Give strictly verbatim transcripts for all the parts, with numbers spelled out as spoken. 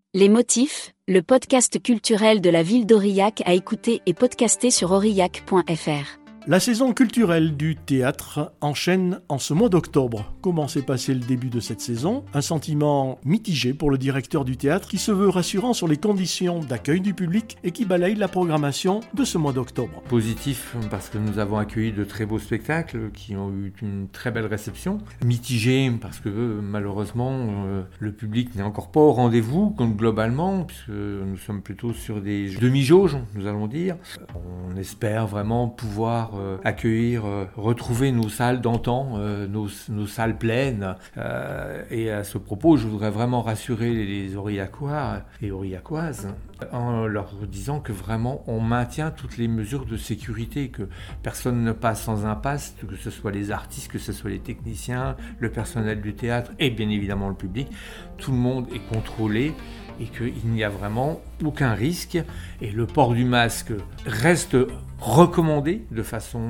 Les Motifs, le podcast culturel de la ville d'Aurillac à écouter et podcaster sur aurillac point f r. La saison culturelle du théâtre enchaîne en ce mois d'octobre. Comment s'est passé le début de cette saison ? Un sentiment mitigé pour le directeur du théâtre qui se veut rassurant sur les conditions d'accueil du public et qui balaye la programmation de ce mois d'octobre. Positif parce que nous avons accueilli de très beaux spectacles qui ont eu une très belle réception. Mitigé parce que malheureusement euh, le public n'est encore pas au rendez-vous comme globalement puisque nous sommes plutôt sur des demi-jauges, nous allons dire. On espère vraiment pouvoir Euh, accueillir, euh, retrouver nos salles d'antan, euh, nos, nos salles pleines. Euh, et à ce propos, je voudrais vraiment rassurer les, les Aurillacois et Aurillacoises en leur disant que vraiment on maintient toutes les mesures de sécurité, que personne ne passe sans un pass, que ce soit les artistes, que ce soit les techniciens, le personnel du théâtre et bien évidemment le public. Tout le monde est contrôlé et qu'il n'y a vraiment aucun risque. Et le port du masque reste recommandé de façon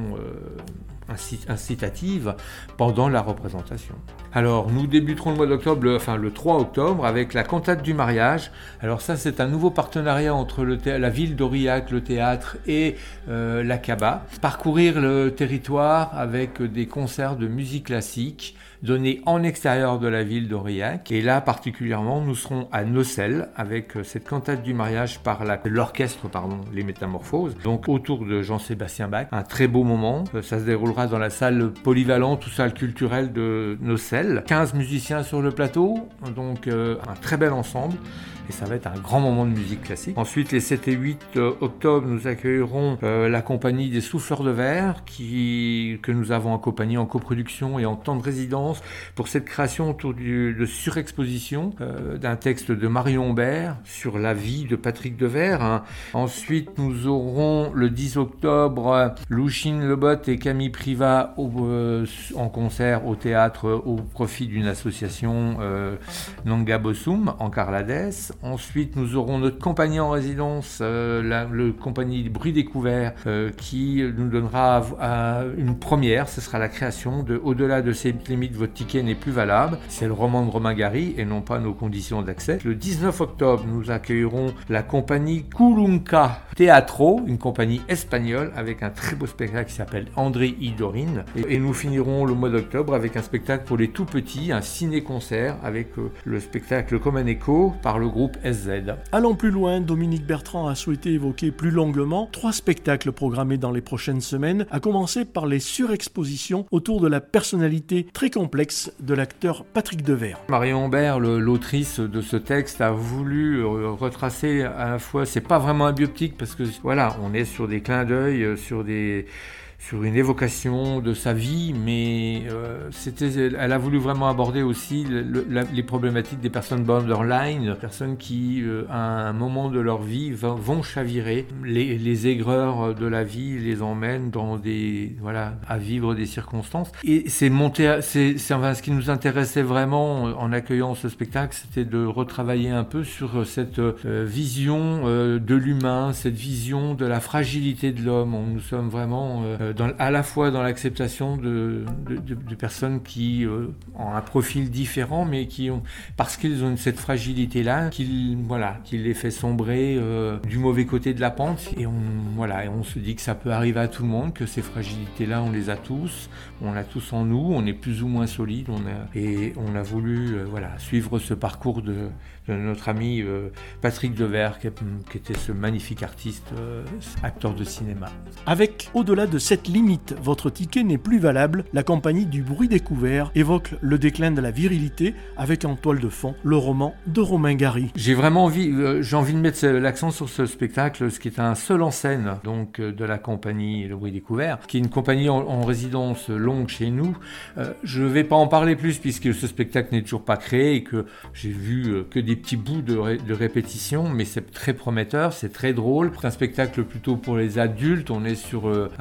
euh, incitative pendant la représentation. Alors, nous débuterons le mois d'octobre, le, enfin le trois octobre, avec la cantate du mariage. Alors ça, c'est un nouveau partenariat entre le thé- la ville d'Aurillac, le théâtre et euh, la C A B A. Parcourir le territoire avec des concerts de musique classique donnés en extérieur de la ville d'Aurillac. Et là, particulièrement, nous serons à Nocelles avec cette cantate du mariage par la, l'orchestre, pardon, Les Métamorphoses. Donc, autour de Jean-Sébastien Bach. Un très beau moment. Ça se déroulera dans la salle polyvalente ou salle culturelle de Nocelles. quinze musiciens sur le plateau. Donc, euh, un très bel ensemble. Et ça va être un grand moment de musique classique. Ensuite, les sept et huit octobre, nous accueillerons euh, la compagnie des Souffleurs de Verre qui, que nous avons accompagné en coproduction et en temps de résidence pour cette création autour du, de surexposition euh, d'un texte de Marion Humbert sur la vie de Patrick Devers. Hein. Ensuite, nous aurons le dix octobre Louchine Lebot et Camille Privat au, euh, en concert au théâtre au profit d'une association euh, Nanga Bossum en Carlades. Ensuite, nous aurons notre compagnie en résidence, euh, la le compagnie Bruit Découvert, euh, qui nous donnera à, à une première. Ce sera la création de Au-delà de ces limites, votre ticket n'est plus valable. C'est le roman de Romain Gary et non pas nos conditions d'accès. Le dix-neuf octobre, nous accueillerons la compagnie Kulunca Teatro, une compagnie espagnole avec un très beau spectacle qui s'appelle André y Dorine. Et, et nous finirons le mois d'octobre avec un spectacle pour les tout petits, un ciné-concert avec euh, le spectacle Comme un écho par le groupe S Z. Allons plus loin, Dominique Bertrand a souhaité évoquer plus longuement trois spectacles programmés dans les prochaines semaines, à commencer par les surexpositions autour de la personnalité très complexe de l'acteur Patrick Devers. Marion Humbert, le, l'autrice de ce texte, a voulu euh, retracer à la fois, c'est pas vraiment un biopic parce que voilà, on est sur des clins d'œil, euh, sur des sur une évocation de sa vie, mais euh, c'était, elle a voulu vraiment aborder aussi le, le, la, les problématiques des personnes borderline, personnes qui, euh, à un moment de leur vie, vont, vont chavirer. Les, les aigreurs de la vie les emmènent dans des, voilà, à vivre des circonstances. Et c'est monté, à, c'est, c'est enfin, ce qui nous intéressait vraiment en accueillant ce spectacle, c'était de retravailler un peu sur cette euh, vision euh, de l'humain, cette vision de la fragilité de l'homme. On, nous sommes vraiment euh, Dans, à la fois dans l'acceptation de, de, de, de personnes qui euh, ont un profil différent, mais qui ont, parce qu'ils ont cette fragilité-là, qu'ils, voilà, qui les fait sombrer euh, du mauvais côté de la pente. Et on, voilà, et on se dit que ça peut arriver à tout le monde, que ces fragilités-là, on les a tous, on l'a tous en nous, on est plus ou moins solide, on a, et on a voulu euh, voilà, suivre ce parcours de, de notre ami euh, Patrick Devers, qui, qui était ce magnifique artiste, euh, acteur de cinéma. Avec Au-delà de cette limite, votre ticket n'est plus valable, la compagnie du Bruit Découvert évoque le déclin de la virilité avec en toile de fond le roman de Romain Gary. J'ai vraiment envie, euh, j'ai envie de mettre l'accent sur ce spectacle, ce qui est un seul en scène donc euh, de la compagnie Le Bruit Découvert, qui est une compagnie en, en résidence longue chez nous. Euh, je ne vais pas en parler plus puisque ce spectacle n'est toujours pas créé et que j'ai vu euh, que des petits bouts de, ré, de répétition, mais c'est très prometteur, c'est très drôle. C'est un spectacle plutôt pour les adultes, on est sur euh, un homme d'une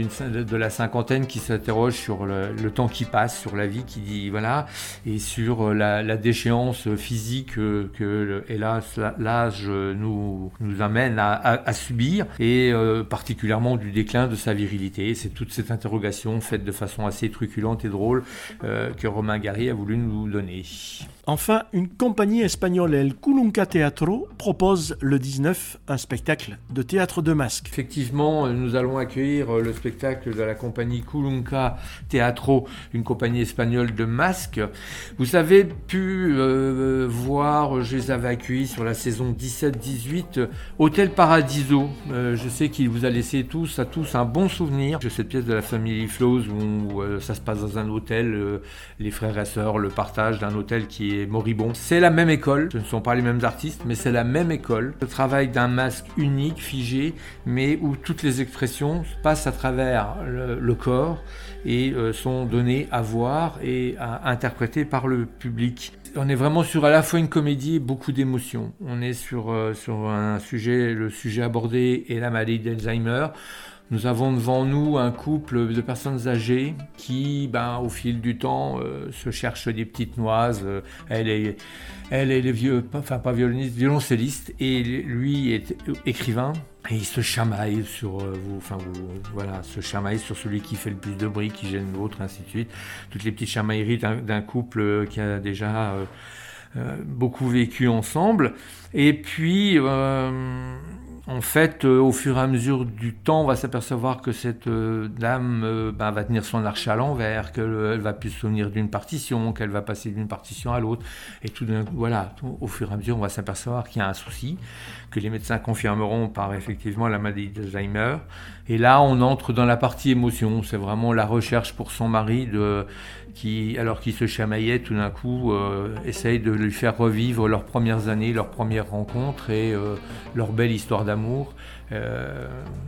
d'une, de la cinquantaine qui s'interroge sur le, le temps qui passe, sur la vie qui dit voilà, et sur la, la déchéance physique que, que hélas l'âge nous, nous amène à, à, à subir, et euh, particulièrement du déclin de sa virilité. C'est toute cette interrogation faite de façon assez truculente et drôle euh, que Romain Gary a voulu nous donner. Enfin, une compagnie espagnole, El Kulunka Teatro, propose le dix-neuf un spectacle de théâtre de masques. Effectivement, nous allons accueillir le spectacle de la compagnie Kulunka Teatro, une compagnie espagnole de masques. Vous avez pu euh, voir, je les avais accueillis sur la saison dix-sept dix-huit, Hôtel Paradiso. Euh, je sais qu'il vous a laissé tous, à tous un bon souvenir de cette pièce de la famille Flows où euh, ça se passe dans un hôtel, euh, les frères et sœurs, le partage d'un hôtel qui est moribond. C'est la même école, ce ne sont pas les mêmes artistes, mais c'est la même école. Le travail d'un masque unique, figé, mais où toutes les expressions passent à travers le, le corps et euh, sont données à voir et à interpréter par le public. On est vraiment sur à la fois une comédie et beaucoup d'émotions. On est sur, euh, sur un sujet, le sujet abordé est la maladie d'Alzheimer. Nous avons devant nous un couple de personnes âgées qui, ben, au fil du temps, euh, se cherchent des petites noises. Euh, elle est, elle est vieux, enfin pas violoniste, violoncelliste, et lui est écrivain. Et il se chamaille sur euh, vous, enfin vous, voilà, se chamaille sur celui qui fait le plus de bruit, qui gêne l'autre, ainsi de suite. Toutes les petites chamailleries d'un, d'un couple qui a déjà euh, euh, beaucoup vécu ensemble. Et puis. Euh, En fait, euh, au fur et à mesure du temps, on va s'apercevoir que cette euh, dame euh, ben, va tenir son arche à l'envers, qu'elle euh, va plus se souvenir d'une partition, qu'elle va passer d'une partition à l'autre. Et tout d'un coup, voilà, tout, au fur et à mesure, on va s'apercevoir qu'il y a un souci, que les médecins confirmeront par effectivement la maladie d'Alzheimer. Et là, on entre dans la partie émotion. C'est vraiment la recherche pour son mari, de, qui, alors qu'il se chamaillait, tout d'un coup, euh, essaye de lui faire revivre leurs premières années, leurs premières rencontres et euh, leur belle histoire d'amour. Euh,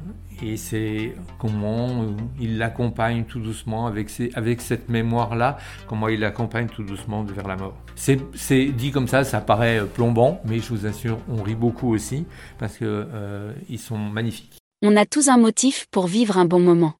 et c'est comment il l'accompagne tout doucement avec, ses, avec cette mémoire-là, comment il l'accompagne tout doucement vers la mort. C'est, c'est dit comme ça, ça paraît plombant, mais je vous assure, on rit beaucoup aussi, parce qu'ils euh, sont magnifiques. On a tous un motif pour vivre un bon moment.